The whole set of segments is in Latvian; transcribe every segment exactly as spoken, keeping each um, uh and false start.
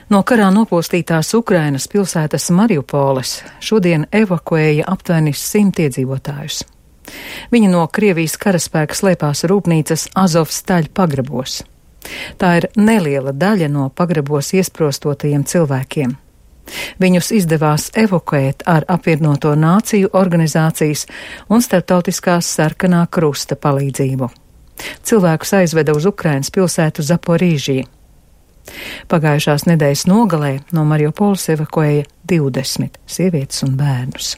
No karā nopostītās Ukrainas pilsētas Mariupoles šodien evakuēja aptuveni simt iedzīvotājus. Viņi no Krievijas karaspēka slēpās rūpnīcas Azovstaļ pagrabos. Tā ir neliela daļa no pagrabos iesprostotajiem cilvēkiem. Viņus izdevās evakuēt ar apvienoto nāciju organizācijas un starptautiskās sarkanā krusta palīdzību. Cilvēkus aizveda uz Ukrainas pilsētu Zaporīžiju. Pagājušās nedēļas nogalē no Mariupoles evakuēja divdesmit sievietes un bērnus.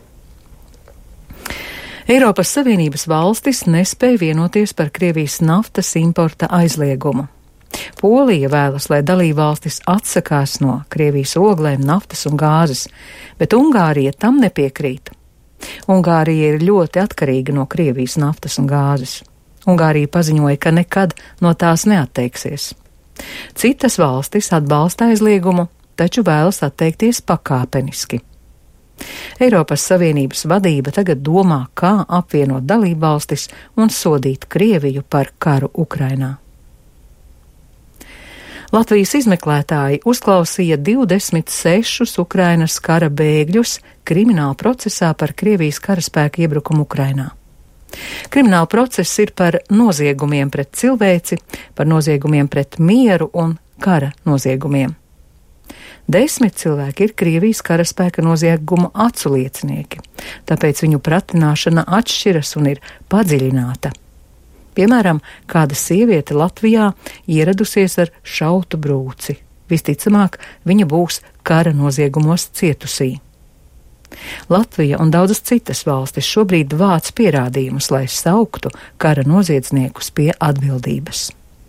Eiropas Savienības valstis nespēja vienoties par Krievijas naftas importa aizliegumu. Polija vēlas, lai dalībvalstis atsakās no Krievijas oglēm, naftas un gāzes, bet Ungārija tam nepiekrīt. Ungārija ir ļoti atkarīga no Krievijas naftas un gāzes. Ungārija paziņoja, ka nekad no tās neatteiksies. Citas valstis atbalsta aizliegumu, taču vēlas atteikties pakāpeniski. Eiropas Savienības vadība tagad domā, kā apvienot dalībvalstis un sodīt Krieviju par karu Ukrainā. Latvijas izmeklētāji uzklausīja divdesmit sešus Ukrainas kara bēgļus krimināla procesā par Krievijas karaspēka iebrukumu Ukrainā. Krimināla process ir par noziegumiem pret cilvēci, par noziegumiem pret mieru un kara noziegumiem. Desmit cilvēki ir Krievijas karaspēka noziegumu aculiecinieki, tāpēc viņu pratināšana atšķiras un ir padziļināta. Piemēram, kāda sieviete Latvijā ieradusies ar šautu brūci. Visticamāk, viņa būs kara noziegumos cietusī. Latvija un daudzas citas valstis šobrīd vāc pierādījumus, lai sauktu kara noziedzniekus pie atbildības.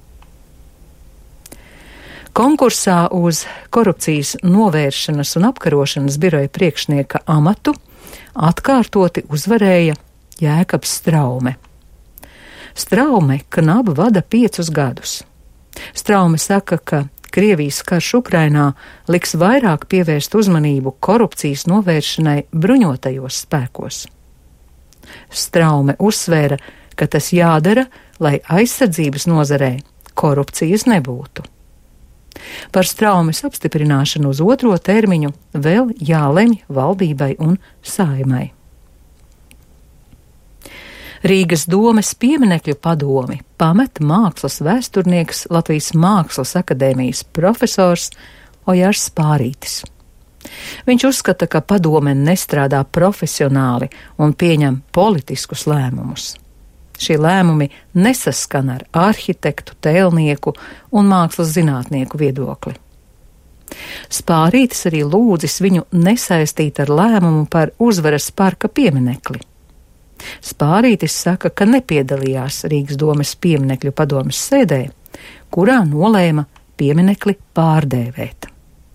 Konkursā uz korupcijas novēršanas un apkarošanas biroja priekšnieka amatu atkārtoti uzvarēja Jēkabs Straume. Straume knabi vada piecus gadus. Straume saka, ka Krievijas karš Ukrainā liks vairāk pievērst uzmanību korupcijas novēršanai bruņotajos spēkos. Straume uzsvēra, ka tas jādara, lai aizsardzības nozarē korupcijas nebūtu. Par Straumes apstiprināšanu uz otro termiņu vēl jālemj valdībai un Saeimai. Rīgas domes pieminekļu padomi pamet mākslas vēsturnieks Latvijas Mākslas akadēmijas profesors Ojārs Spārītis. Viņš uzskata, ka padome nestrādā profesionāli un pieņem politiskus lēmumus. Šie lēmumi nesaskan ar arhitektu, tēlnieku un mākslas zinātnieku viedokli. Spārītis arī lūdzis viņu nesaistīt ar lēmumu par Uzvaras parka pieminekli. Spārītis saka, ka nepiedalījās Rīgas domes pieminekļu padomes sēdē, kurā nolēma pieminekli pārdēvēt.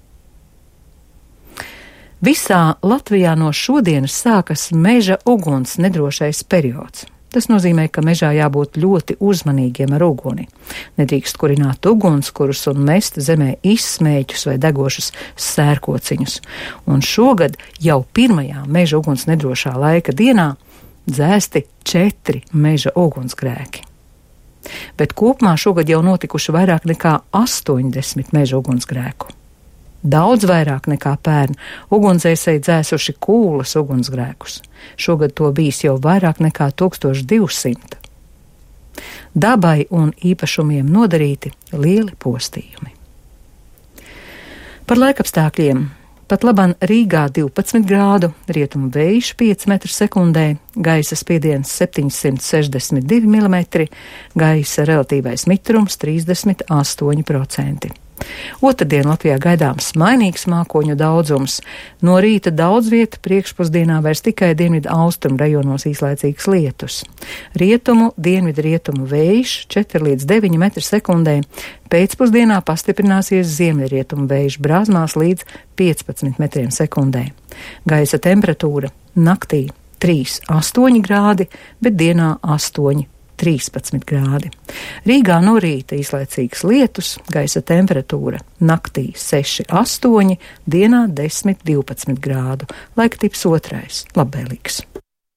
Visā Latvijā no šodienas sākas meža uguns nedrošais periods. Tas nozīmē, ka mežā jābūt ļoti uzmanīgiem ar uguni. Nedrīkst kurināt ugunskurus un mest zemē izsmēķus vai degošus sērkociņus. Un šogad jau pirmajā meža uguns nedrošā laika dienā dzēsti četri meža ugunsgrēki. Bet kopumā šogad jau notikuši vairāk nekā astoņdesmit meža ugunsgrēku. Daudz vairāk nekā pērn ugunsdzēsēji dzēsuši kūlas ugunsgrēkus. Šogad to bijis jau vairāk nekā tūkstoš divsimt. Dabai un īpašumiem nodarīti lieli postījumi. Par laikapstākļiem. Pat laban Rīgā divpadsmit grādu, rietumu vējš pieci metri sekundē, gaisa spiediens septiņsimt sešdesmit divi milimetri, gaisa relatīvais mitrums trīsdesmit astoņi procenti. Otrdien Latvijā gaidāms mainīgs mākoņu daudzums. No rīta daudz vieta, priekšpusdienā vairs tikai dienvidu austrumu rajonos īslaicīgs lietus. Rietumu, dienvidu rietumu vējš četri līdz deviņi metri sekundē. Pēcpusdienā pastiprināsies ziemeļrietumu vējš brāzmās līdz piecpadsmit metriem sekundē. Gaisa temperatūra naktī trīs astoņi grādi, bet dienā astoņi trīspadsmit grādi. Rīgā no rīta īslaicīgs lietus, gaisa temperatūra naktī seši astoņi, dienā desmit divpadsmit grādu. Laika tips otrais, labvēlīgs.